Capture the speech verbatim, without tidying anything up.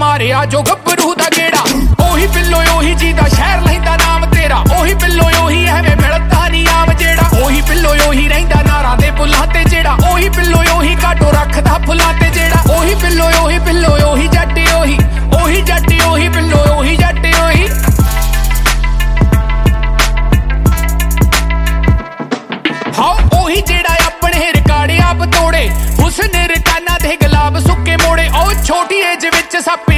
मारिया जो गभरू दा गेड़ा ओही पिल्लो ओही जी दा शहर लहिंदा नाम तेरा ओही पिल्लो ओही एवें मिलदा नी आम जेड़ा ओही पिल्लो ओही रहिंदा नारां दे पुल्लां ते जेड़ा ओही पिल्लो ओही काटो रखदा फुल्लां ते जेड़ा ओही पिल्लो ओही पिल्लो ओही जट ओही ओही जट ओही पिल्लो ओही जट ओही हाँ ओही जेड़ा अपने रिकार्ड आप तोड़े हुस्न रकाना दे गुलाब सुक्के मोड़े ओ छोटी एज विच सप्प